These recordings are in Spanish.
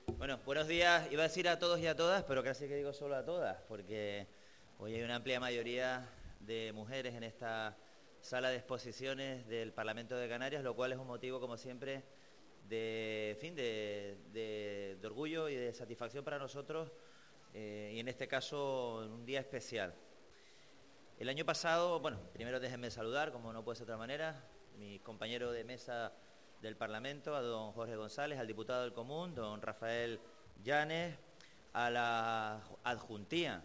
Bueno, buenos días. Iba a decir a todos y a todas, pero casi que digo solo a todas, porque hoy hay una amplia mayoría de mujeres en esta sala de exposiciones del Parlamento de Canarias, lo cual es un motivo, como siempre, de, en fin, de orgullo y de satisfacción para nosotros, y en este caso, en un día especial. El año pasado, bueno, primero déjenme saludar, como no puede ser de otra manera, mi compañero de mesa del Parlamento, a don Jorge González, al diputado del Común, don Rafael Llanes, a la adjuntía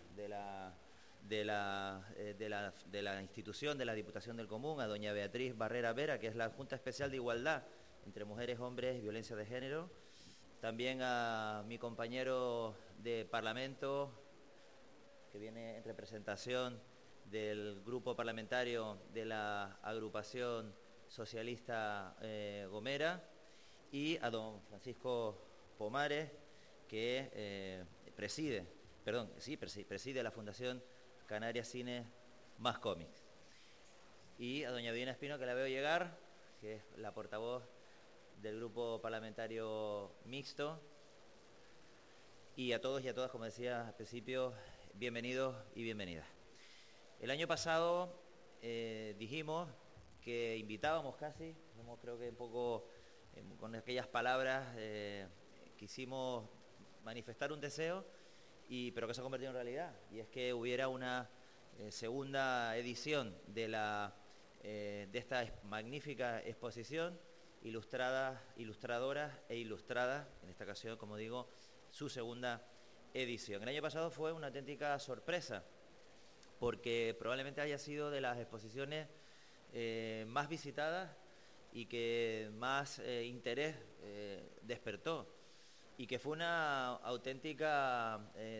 de la institución de la Diputación del Común, a doña Beatriz Barrera Vera, que es la Junta Especial de Igualdad entre Mujeres, Hombres y Violencia de Género, también a mi compañero de Parlamento, que viene en representación del grupo parlamentario de la agrupación socialista Gomera, y a don Francisco Pomares, que preside la Fundación Canarias Cine Más Cómics. Y a doña Viviana Espino, que la veo llegar, que es la portavoz del grupo parlamentario mixto. Y a todos y a todas, como decía al principio, bienvenidos y bienvenidas. El año pasado dijimos que invitábamos casi, como creo que un poco con aquellas palabras quisimos manifestar un deseo, pero que se ha convertido en realidad, y es que hubiera una segunda edición de esta magnífica exposición, ilustradoras e ilustradas, en esta ocasión, como digo, su segunda edición. El año pasado fue una auténtica sorpresa, porque probablemente haya sido de las exposiciones más visitadas y que más interés despertó, y que fue una auténtica,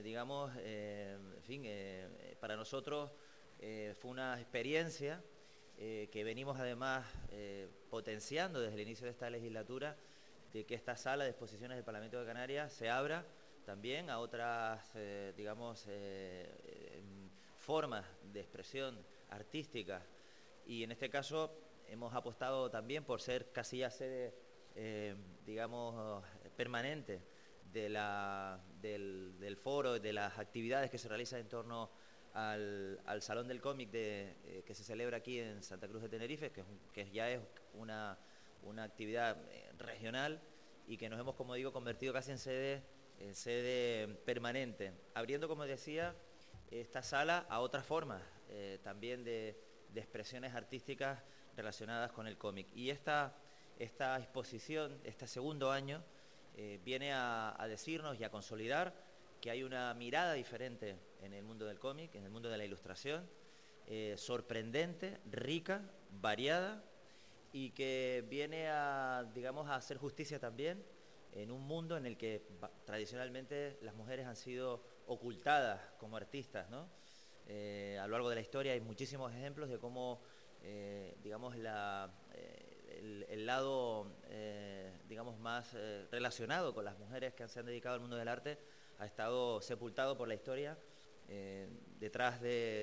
para nosotros fue una experiencia que venimos además potenciando desde el inicio de esta legislatura, de que esta sala de exposiciones del Parlamento de Canarias se abra también a otras, formas de expresión artística. Y en este caso hemos apostado también por ser casi ya sede, permanente del foro, de las actividades que se realizan en torno al Salón del Cómic que se celebra aquí en Santa Cruz de Tenerife, que ya es una actividad regional, y que nos hemos, como digo, convertido casi en sede permanente, abriendo, como decía, esta sala a otras formas también de expresiones artísticas relacionadas con el cómic. Y esta exposición, este segundo año, viene a decirnos y a consolidar que hay una mirada diferente en el mundo del cómic, en el mundo de la ilustración, sorprendente, rica, variada, y que viene a, digamos, a hacer justicia también en un mundo en el que tradicionalmente las mujeres han sido ocultadas como artistas, ¿no? A lo largo de la historia hay muchísimos ejemplos de cómo, el lado, más relacionado con las mujeres que se han dedicado al mundo del arte ha estado sepultado por la historia, detrás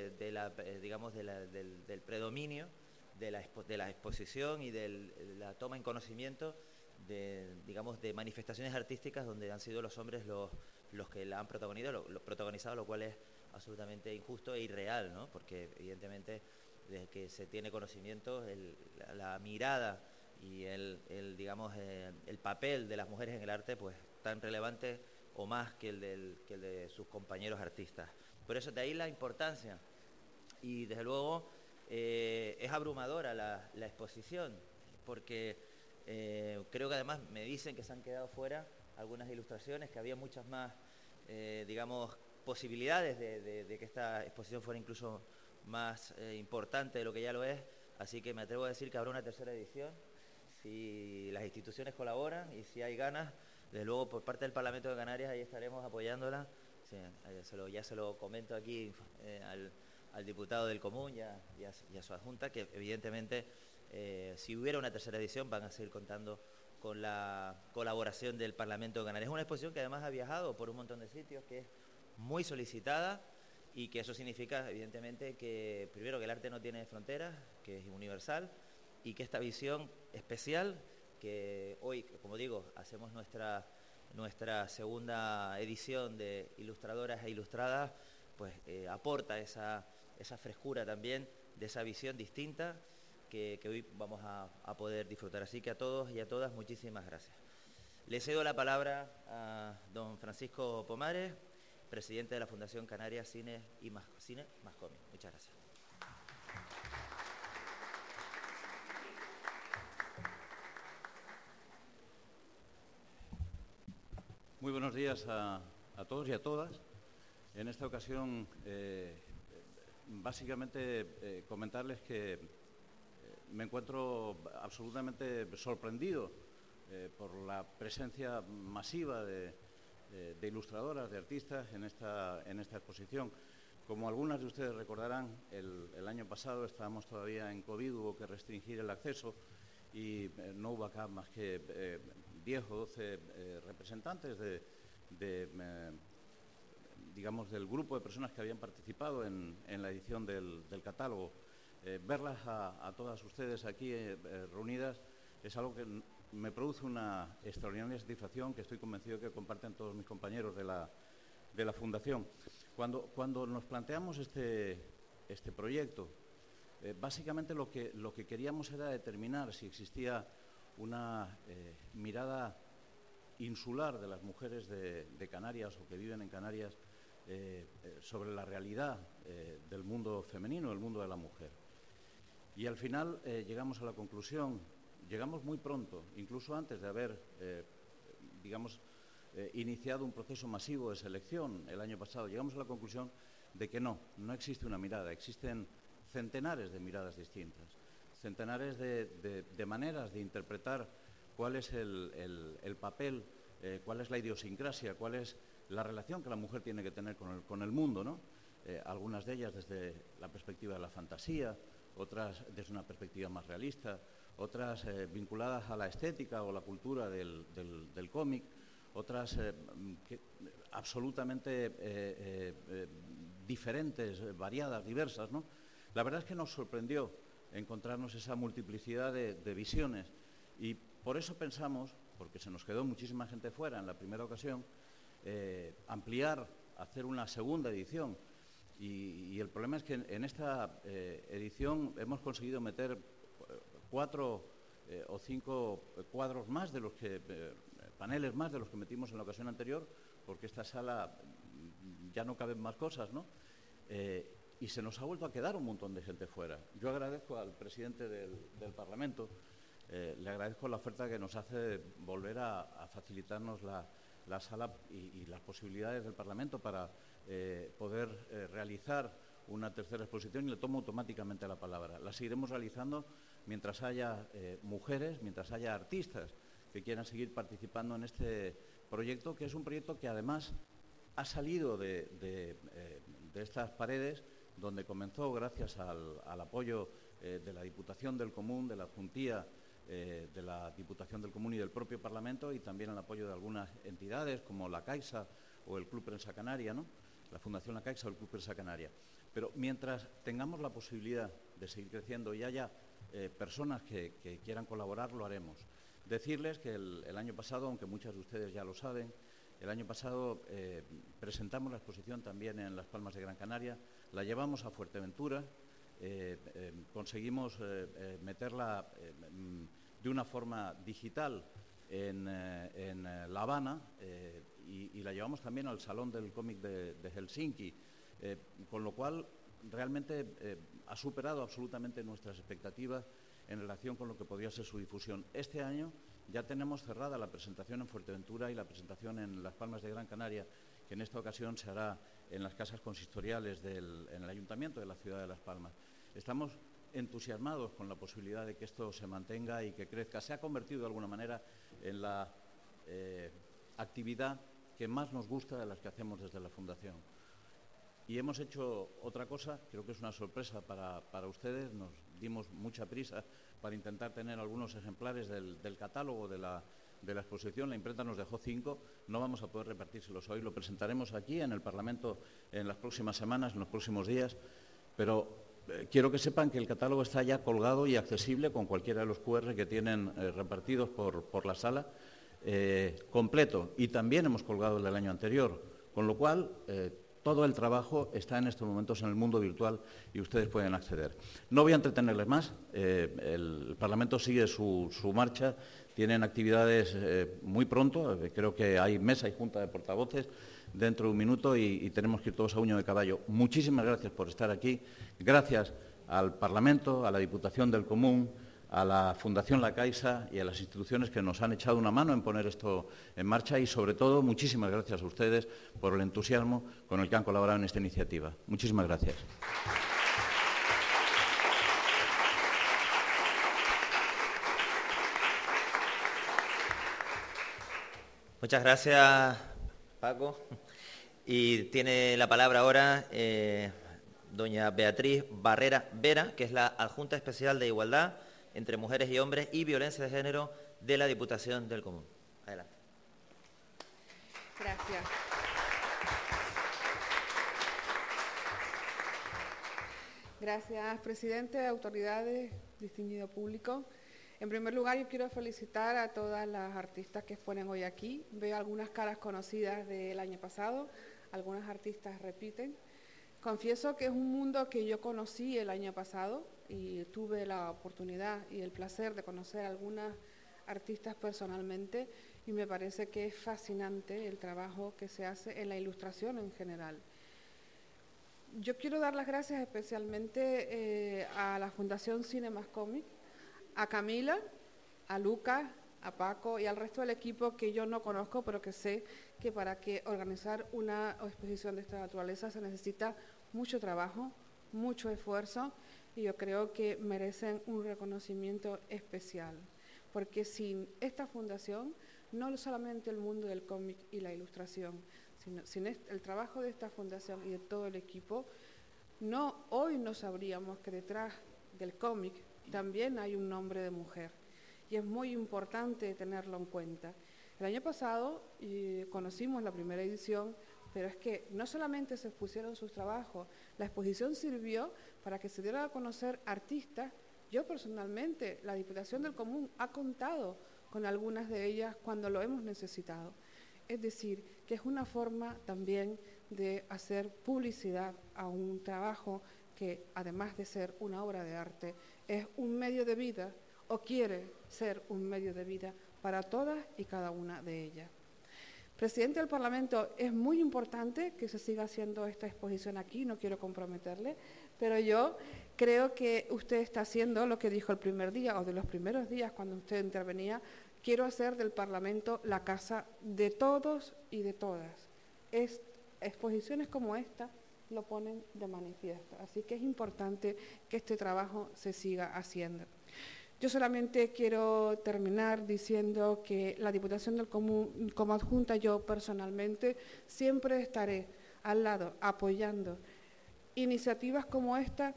del predominio de la exposición y de la toma en conocimiento de manifestaciones artísticas donde han sido los hombres los que la han protagonizado, lo cual es absolutamente injusto e irreal, ¿no? Porque evidentemente desde que se tiene conocimiento, la mirada y el papel de las mujeres en el arte, pues tan relevante o más que el de sus compañeros artistas. Por eso de ahí la importancia, y desde luego es abrumadora la exposición, porque creo que además me dicen que se han quedado fuera algunas ilustraciones, que había muchas más, posibilidades de que esta exposición fuera incluso más importante de lo que ya lo es. Así que me atrevo a decir que habrá una tercera edición, si las instituciones colaboran y si hay ganas. Desde luego, por parte del Parlamento de Canarias, ahí estaremos apoyándola. Sí, ya se lo comento aquí al diputado del Común y a su adjunta, que evidentemente, si hubiera una tercera edición, van a seguir contando con la colaboración del Parlamento de Canarias. Es una exposición que además ha viajado por un montón de sitios, que es muy solicitada, y que eso significa, evidentemente, que primero que el arte no tiene fronteras, que es universal, y que esta visión especial, que hoy, como digo, hacemos nuestra nuestra segunda edición de Ilustradoras e Ilustradas, pues aporta esa frescura también de esa visión distinta que hoy vamos a poder disfrutar. Así que a todos y a todas, muchísimas gracias. Le cedo la palabra a don Francisco Pomares, presidente de la Fundación Canarias Cine Más Cómic. Muchas gracias. Muy buenos días a todos y a todas. En esta ocasión, básicamente, comentarles que me encuentro absolutamente sorprendido por la presencia masiva de ilustradoras, de artistas en esta exposición. Como algunas de ustedes recordarán, el año pasado estábamos todavía en COVID, hubo que restringir el acceso y no hubo acá más que 10 o 12 representantes digamos, del grupo de personas que habían participado en la edición del catálogo. Verlas a todas ustedes aquí reunidas es algo que me produce una extraordinaria satisfacción que estoy convencido que comparten todos mis compañeros de la Fundación. Cuando nos planteamos este proyecto, básicamente lo que queríamos era determinar si existía una mirada insular de las mujeres de Canarias o que viven en Canarias sobre la realidad del mundo femenino, del mundo de la mujer. Y al final llegamos a la conclusión, llegamos muy pronto, incluso antes de haber, iniciado un proceso masivo de selección el año pasado, llegamos a la conclusión de que no existe una mirada, existen centenares de miradas distintas, centenares de maneras de interpretar cuál es el papel, cuál es la idiosincrasia, cuál es la relación que la mujer tiene que tener con el mundo, ¿no? Algunas de ellas desde la perspectiva de la fantasía, otras desde una perspectiva más realista, otras vinculadas a la estética o la cultura del cómic, otras absolutamente diferentes, variadas, diversas, ¿no? La verdad es que nos sorprendió encontrarnos esa multiplicidad de visiones y por eso pensamos, porque se nos quedó muchísima gente fuera en la primera ocasión, ampliar, hacer una segunda edición. Y el problema es que en esta edición hemos conseguido meter 4 o 5 cuadros más de los que, paneles más de los que metimos en la ocasión anterior, porque esta sala ya no caben más cosas, ¿no? Y se nos ha vuelto a quedar un montón de gente fuera. Yo agradezco al presidente del Parlamento, le agradezco la oferta que nos hace de volver a facilitarnos la sala y las posibilidades del Parlamento para poder realizar una tercera exposición y le tomo automáticamente la palabra. La seguiremos realizando mientras haya mujeres, mientras haya artistas que quieran seguir participando en este proyecto, que es un proyecto que además ha salido de estas paredes, donde comenzó gracias al apoyo de la Diputación del Común, de la Adjuntía de la Diputación del Común y del propio Parlamento, y también el apoyo de algunas entidades como la Caixa o el Club Prensa Canaria, ¿no? La Fundación La Caixa o el Club Prensa Canaria. Pero mientras tengamos la posibilidad de seguir creciendo y haya personas que quieran colaborar, lo haremos. Decirles que el año pasado, aunque muchas de ustedes ya lo saben, el año pasado presentamos la exposición también en Las Palmas de Gran Canaria, la llevamos a Fuerteventura, conseguimos meterla de una forma digital en La Habana y la llevamos también al Salón del Cómic de Helsinki, con lo cual realmente ha superado absolutamente nuestras expectativas en relación con lo que podría ser su difusión. Este año ya tenemos cerrada la presentación en Fuerteventura y la presentación en Las Palmas de Gran Canaria, que en esta ocasión se hará en las casas consistoriales en el Ayuntamiento de la ciudad de Las Palmas. Estamos entusiasmados con la posibilidad de que esto se mantenga y que crezca. Se ha convertido de alguna manera en la actividad que más nos gusta de las que hacemos desde la Fundación. Y hemos hecho otra cosa, creo que es una sorpresa para ustedes, nos dimos mucha prisa para intentar tener algunos ejemplares del catálogo de la exposición, la imprenta nos dejó 5, no vamos a poder repartírselos hoy, lo presentaremos aquí en el Parlamento en las próximas semanas, en los próximos días, pero quiero que sepan que el catálogo está ya colgado y accesible con cualquiera de los QR que tienen repartidos por la sala. completo, y también hemos colgado el del año anterior, con lo cual todo el trabajo está en estos momentos en el mundo virtual y ustedes pueden acceder. No voy a entretenerles más, el Parlamento sigue su marcha, tienen actividades muy pronto, creo que hay mesa y junta de portavoces dentro de un minuto y tenemos que ir todos a uño de caballo. Muchísimas gracias por estar aquí, gracias al Parlamento, a la Diputación del Común, a la Fundación La Caixa y a las instituciones que nos han echado una mano en poner esto en marcha y, sobre todo, muchísimas gracias a ustedes por el entusiasmo con el que han colaborado en esta iniciativa. Muchísimas gracias. Muchas gracias, Paco. Y tiene la palabra ahora doña Beatriz Barrera Vera, que es la adjunta especial de Igualdad entre Mujeres y Hombres y Violencia de Género de la Diputación del Común. Adelante. Gracias. Gracias, presidente, autoridades, distinguido público. En primer lugar, yo quiero felicitar a todas las artistas que exponen hoy aquí. Veo algunas caras conocidas del año pasado, algunas artistas repiten. Confieso que es un mundo que yo conocí el año pasado y tuve la oportunidad y el placer de conocer a algunas artistas personalmente y me parece que es fascinante el trabajo que se hace en la ilustración en general. Yo quiero dar las gracias especialmente a la Fundación Cinemas Comic, a Camila, a Lucas, a Paco y al resto del equipo que yo no conozco, pero que sé que para que organizar una exposición de esta naturaleza se necesita mucho trabajo, mucho esfuerzo y yo creo que merecen un reconocimiento especial, porque sin esta fundación, no solamente el mundo del cómic y la ilustración, sino sin el trabajo de esta fundación y de todo el equipo, hoy no sabríamos que detrás del cómic también hay un nombre de mujer. Y es muy importante tenerlo en cuenta. El año pasado conocimos la primera edición, pero es que no solamente se expusieron sus trabajos, la exposición sirvió para que se dieran a conocer artistas. Yo personalmente, la Diputación del Común ha contado con algunas de ellas cuando lo hemos necesitado. Es decir, que es una forma también de hacer publicidad a un trabajo que, además de ser una obra de arte, es un medio de vida o quiere ser un medio de vida para todas y cada una de ellas. Presidente del Parlamento, es muy importante que se siga haciendo esta exposición aquí, no quiero comprometerle, pero yo creo que usted está haciendo lo que dijo el primer día o de los primeros días cuando usted intervenía, quiero hacer del Parlamento la casa de todos y de todas. Exposiciones como esta lo ponen de manifiesto, así que es importante que este trabajo se siga haciendo. Yo solamente quiero terminar diciendo que la Diputación del Común, como adjunta yo personalmente, siempre estaré al lado apoyando iniciativas como esta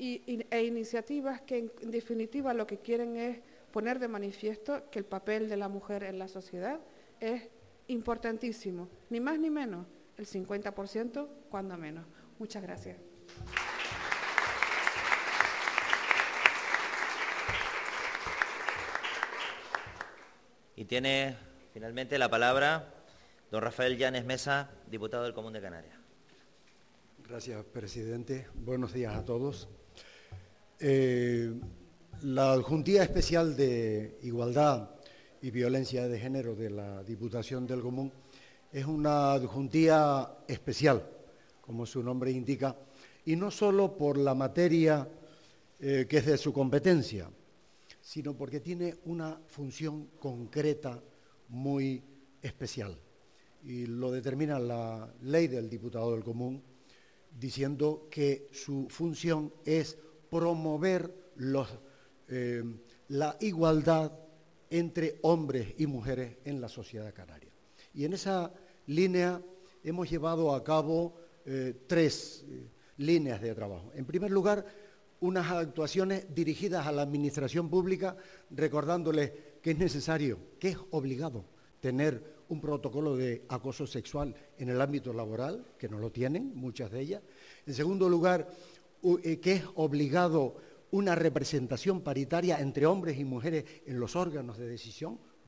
e iniciativas que en definitiva lo que quieren es poner de manifiesto que el papel de la mujer en la sociedad es importantísimo, ni más ni menos, el 50% cuando menos. Muchas gracias. Y tiene finalmente la palabra don Rafael Llanes Mesa, diputado del Común de Canarias. Gracias, presidente. Buenos días a todos. La Adjuntía Especial de Igualdad y Violencia de Género de la Diputación del Común es una adjuntía especial, como su nombre indica, y no solo por la materia que es de su competencia, sino porque tiene una función concreta muy especial. Y lo determina la ley del diputado del Común, diciendo que su función es promover la igualdad entre hombres y mujeres en la sociedad canaria. Y en esa línea hemos llevado a cabo tres líneas de trabajo. En primer lugar, unas actuaciones dirigidas a la administración pública, recordándoles que es necesario, que es obligado tener un protocolo de acoso sexual en el ámbito laboral, que no lo tienen, muchas de ellas. En segundo lugar, que es obligado una representación paritaria entre hombres y mujeres en los órganos de decisión,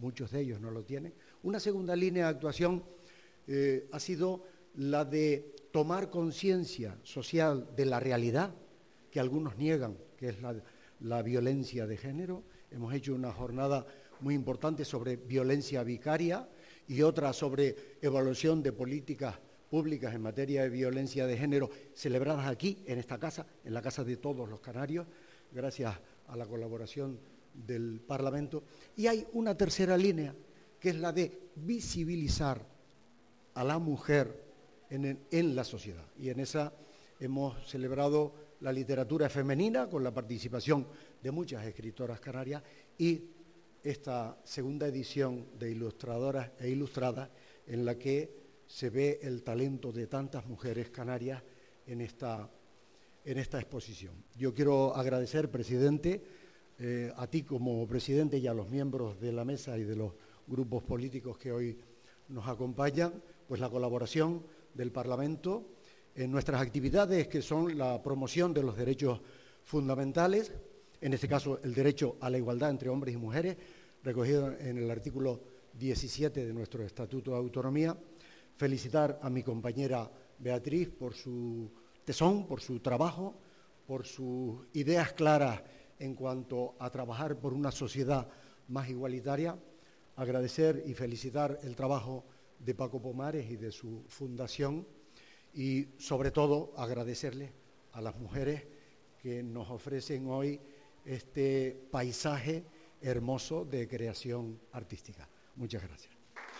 muchos de ellos no lo tienen. Una segunda línea de actuación ha sido la de tomar conciencia social de la realidad que algunos niegan, que es la violencia de género. Hemos hecho una jornada muy importante sobre violencia vicaria y otra sobre evaluación de políticas públicas en materia de violencia de género, celebradas aquí, en esta casa, en la casa de todos los canarios, gracias a la colaboración del Parlamento. Y hay una tercera línea, que es la de visibilizar a la mujer en la sociedad. Y en esa hemos celebrado la literatura femenina con la participación de muchas escritoras canarias y esta segunda edición de Ilustradoras e Ilustradas, en la que se ve el talento de tantas mujeres canarias en esta exposición. Yo quiero agradecer, presidente, a ti como presidente y a los miembros de la mesa y de los grupos políticos que hoy nos acompañan, pues la colaboración del Parlamento en nuestras actividades, que son la promoción de los derechos fundamentales, en este caso el derecho a la igualdad entre hombres y mujeres, recogido en el artículo 17 de nuestro Estatuto de Autonomía. Felicitar a mi compañera Beatriz por su tesón, por su trabajo, por sus ideas claras en cuanto a trabajar por una sociedad más igualitaria. Agradecer y felicitar el trabajo de Paco Pomares y de su fundación y, sobre todo, agradecerles a las mujeres que nos ofrecen hoy este paisaje hermoso de creación artística. Muchas gracias.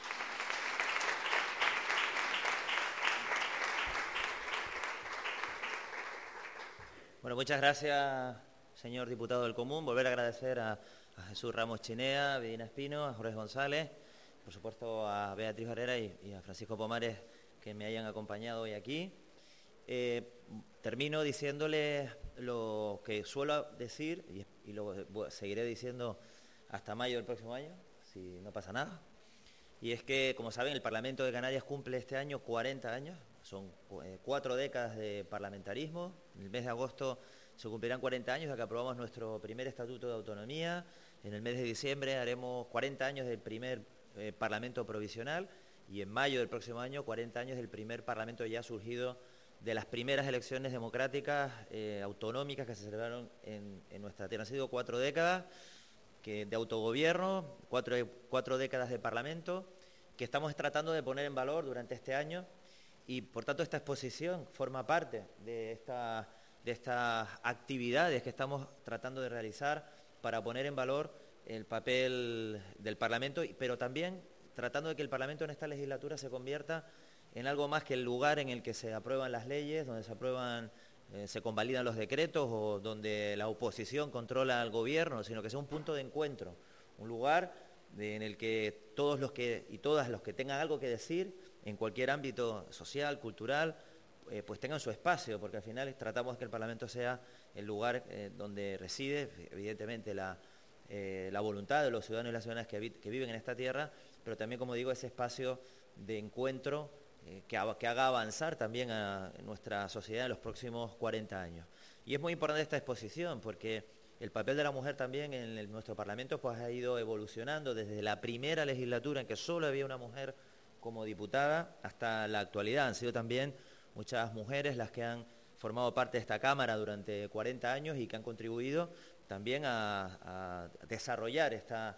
Bueno, muchas gracias, señor diputado del Común. Volver a agradecer a Jesús Ramos Chinea, a Vidina Espino, a Jorge González, por supuesto a Beatriz Barrera y a Francisco Pomares, que me hayan acompañado hoy aquí. Termino diciéndoles lo que suelo decir, y lo seguiré diciendo hasta mayo del próximo año, si no pasa nada. Y es que, como saben, el Parlamento de Canarias cumple este año 40 años. Son 4 décadas de parlamentarismo. En el mes de agosto se cumplirán 40 años de que aprobamos nuestro primer Estatuto de Autonomía. En el mes de diciembre haremos 40 años del primer Parlamento provisional y en mayo del próximo año 40 años del primer Parlamento ya surgido de las primeras elecciones democráticas autonómicas que se celebraron en nuestra tierra. Han sido 4 décadas de autogobierno, 4 décadas de Parlamento, que estamos tratando de poner en valor durante este año. Y, por tanto, esta exposición forma parte de estas actividades que estamos tratando de realizar para poner en valor el papel del Parlamento, pero también tratando de que el Parlamento en esta legislatura se convierta en algo más que el lugar en el que se aprueban las leyes, donde se convalidan los decretos o donde la oposición controla al gobierno, sino que sea un punto de encuentro, un lugar en el que todos los que y todas los que tengan algo que decir en cualquier ámbito social, cultural, pues tengan su espacio, porque al final tratamos de que el Parlamento sea el lugar donde reside, evidentemente, la voluntad de los ciudadanos y las ciudadanas que viven en esta tierra, pero también, como digo, ese espacio de encuentro que haga avanzar también a nuestra sociedad en los próximos 40 años. Y es muy importante esta exposición, porque el papel de la mujer también en nuestro Parlamento pues ha ido evolucionando desde la primera legislatura en que solo había una mujer como diputada hasta la actualidad. Han sido también muchas mujeres las que han formado parte de esta Cámara durante 40 años y que han contribuido también a desarrollar estas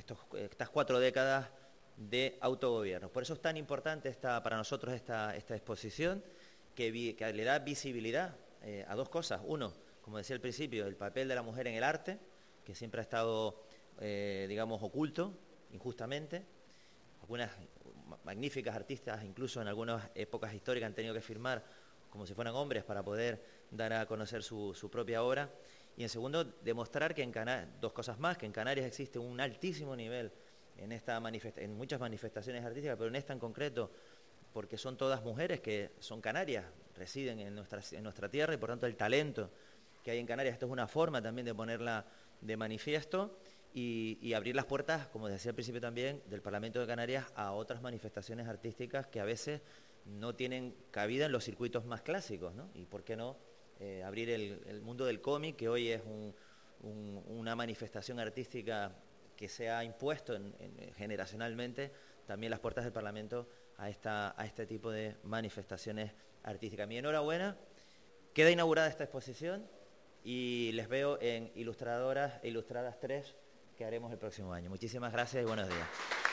4 décadas de autogobierno. Por eso es tan importante para nosotros esta exposición que le da visibilidad a 2 cosas. Uno, como decía al principio, el papel de la mujer en el arte, que siempre ha estado, digamos, oculto, injustamente. Algunas magníficas artistas, incluso en algunas épocas históricas, han tenido que firmar como si fueran hombres para poder dar a conocer su propia obra. Y en segundo, demostrar que en Canarias, 2 cosas más, que en Canarias existe un altísimo nivel en muchas manifestaciones artísticas, pero en esta en concreto, porque son todas mujeres que son canarias, residen en nuestra tierra y por tanto el talento que hay en Canarias, esto es una forma también de ponerla de manifiesto. Y abrir las puertas, como decía al principio también, del Parlamento de Canarias a otras manifestaciones artísticas que a veces no tienen cabida en los circuitos más clásicos, ¿no? Y por qué no abrir el mundo del cómic, que hoy es una manifestación artística que se ha impuesto generacionalmente también las puertas del Parlamento a este tipo de manifestaciones artísticas. Mi enhorabuena, queda inaugurada esta exposición y les veo en Ilustradoras e Ilustradas 3, que haremos el próximo año. Muchísimas gracias y buenos días.